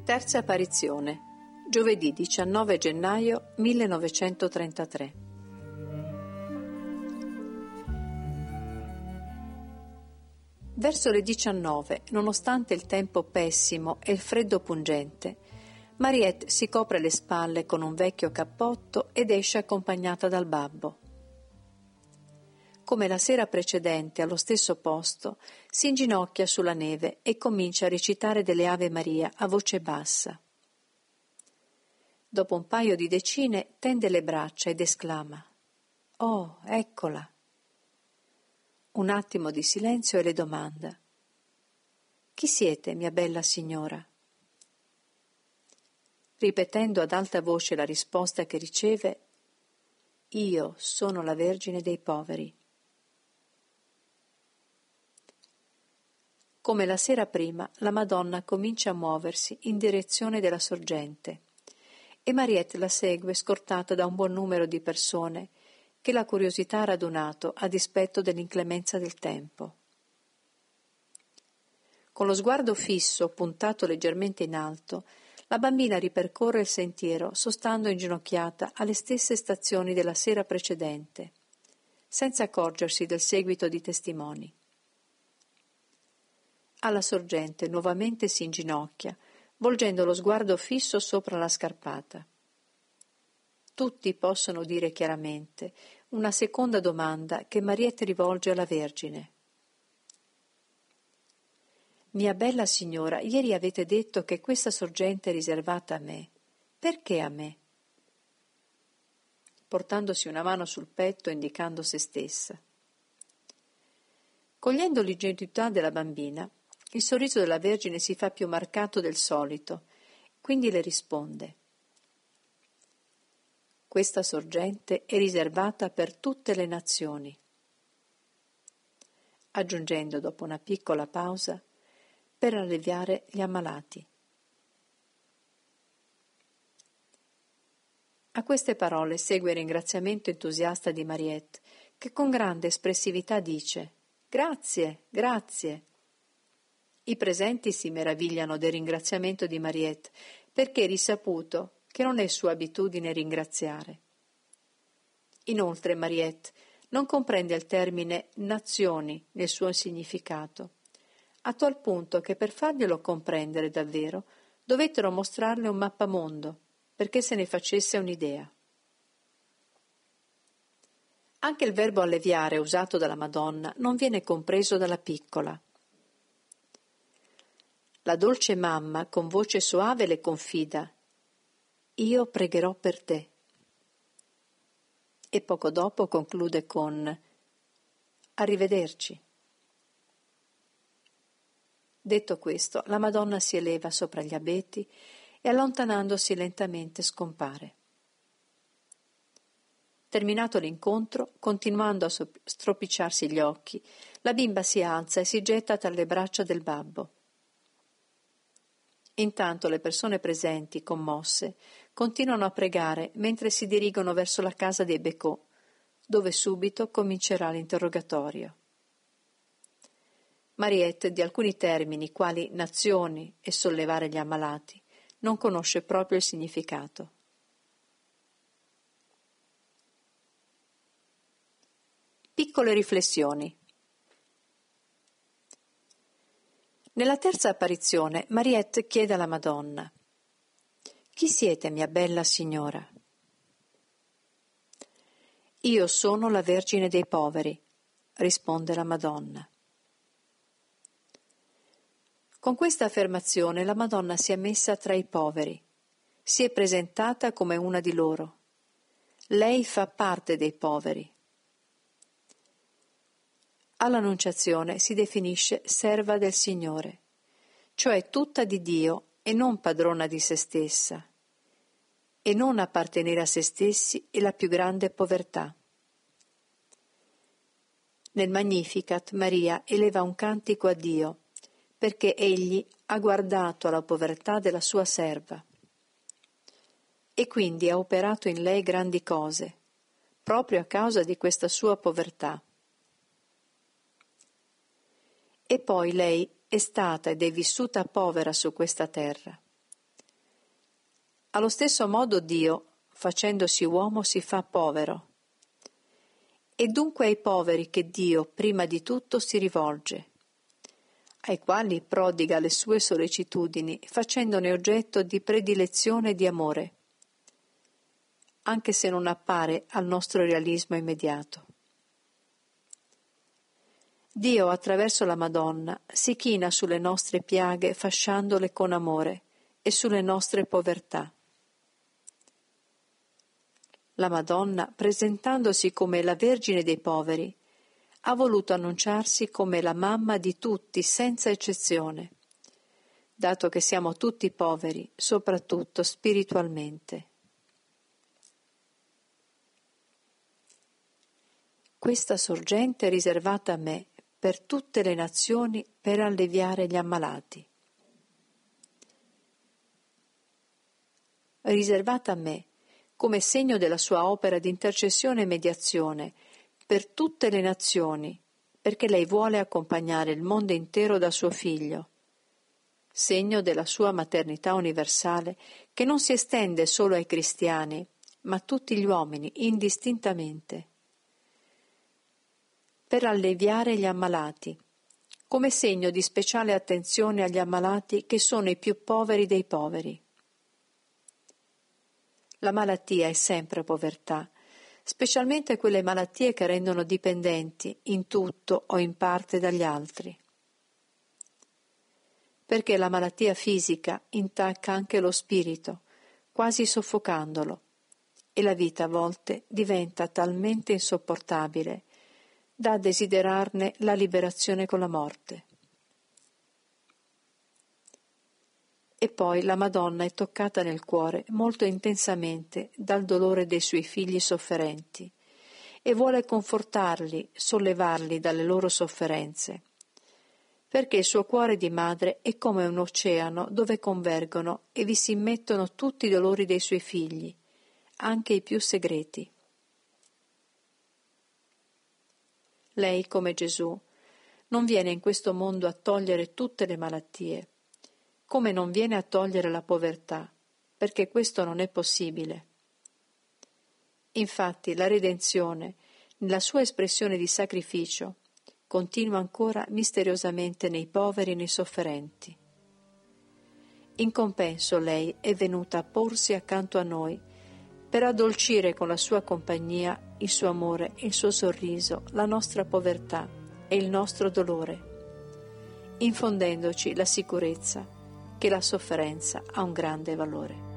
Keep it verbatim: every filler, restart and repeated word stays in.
Terza apparizione, giovedì diciannove gennaio millenovecentotrentatré. Verso le diciannove, nonostante il tempo pessimo e il freddo pungente, Mariette si copre le spalle con un vecchio cappotto ed esce accompagnata dal babbo. Come la sera precedente, allo stesso posto, si inginocchia sulla neve e comincia a recitare delle Ave Maria a voce bassa. Dopo un paio di decine tende le braccia ed esclama: «Oh, eccola!» Un attimo di silenzio e le domanda: «Chi siete, mia bella signora?» Ripetendo ad alta voce la risposta che riceve: «Io sono la Vergine dei poveri». Come la sera prima, la Madonna comincia a muoversi in direzione della sorgente e Mariette la segue scortata da un buon numero di persone che la curiosità ha radunato a dispetto dell'inclemenza del tempo. Con lo sguardo fisso, puntato leggermente in alto, la bambina ripercorre il sentiero sostando inginocchiata alle stesse stazioni della sera precedente, senza accorgersi del seguito di testimoni. Alla sorgente nuovamente si inginocchia, volgendo lo sguardo fisso sopra la scarpata. Tutti possono udire chiaramente una seconda domanda che Mariette rivolge alla Vergine. «Mia bella signora, ieri avete detto che questa sorgente è riservata a me. Perché a me?» Portandosi una mano sul petto, indicando se stessa. Cogliendo l'ingenuità della bambina, il sorriso della Vergine si fa più marcato del solito, quindi le risponde: «Questa sorgente è riservata per tutte le nazioni», aggiungendo dopo una piccola pausa: «per alleviare gli ammalati». A queste parole segue il ringraziamento entusiasta di Mariette, che con grande espressività dice: «Grazie, grazie». I presenti si meravigliano del ringraziamento di Mariette, perché è risaputo che non è sua abitudine ringraziare. Inoltre Mariette non comprende il termine nazioni nel suo significato, a tal punto che per farglielo comprendere davvero dovettero mostrarle un mappamondo perché se ne facesse un'idea. Anche il verbo alleviare usato dalla Madonna non viene compreso dalla piccola. La dolce mamma con voce soave le confida: «Io pregherò per te». E poco dopo conclude con: «Arrivederci». Detto questo, la Madonna si eleva sopra gli abeti e allontanandosi lentamente scompare. Terminato l'incontro, continuando a stropicciarsi gli occhi, la bimba si alza e si getta tra le braccia del babbo. Intanto le persone presenti, commosse, continuano a pregare mentre si dirigono verso la casa dei Becot, dove subito comincerà l'interrogatorio. Mariette di alcuni termini, quali nazioni e sollevare gli ammalati, non conosce proprio il significato. Piccole riflessioni. Nella terza apparizione Mariette chiede alla Madonna: «Chi siete, mia bella signora?» «Io sono la Vergine dei poveri», risponde la Madonna. Con questa affermazione la Madonna si è messa tra i poveri, si è presentata come una di loro. Lei fa parte dei poveri. All'Annunciazione si definisce serva del Signore, cioè tutta di Dio e non padrona di se stessa, e non appartenere a se stessi è la più grande povertà. Nel Magnificat Maria eleva un cantico a Dio, perché egli ha guardato alla povertà della sua serva e quindi ha operato in lei grandi cose, proprio a causa di questa sua povertà. E poi lei è stata ed è vissuta povera su questa terra. Allo stesso modo Dio, facendosi uomo, si fa povero. È dunque ai poveri che Dio prima di tutto si rivolge, ai quali prodiga le sue sollecitudini, facendone oggetto di predilezione e di amore, anche se non appare al nostro realismo immediato. Dio, attraverso la Madonna, si china sulle nostre piaghe fasciandole con amore e sulle nostre povertà. La Madonna, presentandosi come la Vergine dei poveri, ha voluto annunciarsi come la mamma di tutti senza eccezione, dato che siamo tutti poveri, soprattutto spiritualmente. Questa sorgente è riservata a me per tutte le nazioni per alleviare gli ammalati. Riservata a me come segno della sua opera di intercessione e mediazione per tutte le nazioni, perché lei vuole accompagnare il mondo intero da suo figlio, segno della sua maternità universale che non si estende solo ai cristiani, ma a tutti gli uomini indistintamente, per alleviare gli ammalati, come segno di speciale attenzione agli ammalati che sono i più poveri dei poveri. La malattia è sempre povertà, specialmente quelle malattie che rendono dipendenti in tutto o in parte dagli altri. Perché la malattia fisica intacca anche lo spirito, quasi soffocandolo, e la vita a volte diventa talmente insopportabile da desiderarne la liberazione con la morte. E poi la Madonna è toccata nel cuore molto intensamente dal dolore dei suoi figli sofferenti e vuole confortarli, sollevarli dalle loro sofferenze, perché il suo cuore di madre è come un oceano dove convergono e vi si immettono tutti i dolori dei suoi figli, anche i più segreti. Lei, come Gesù, non viene in questo mondo a togliere tutte le malattie, come non viene a togliere la povertà, perché questo non è possibile. Infatti la redenzione, nella sua espressione di sacrificio, continua ancora misteriosamente nei poveri e nei sofferenti. In compenso lei è venuta a porsi accanto a noi per addolcire con la sua compagnia il suo amore, il suo sorriso, la nostra povertà e il nostro dolore, infondendoci la sicurezza che la sofferenza ha un grande valore.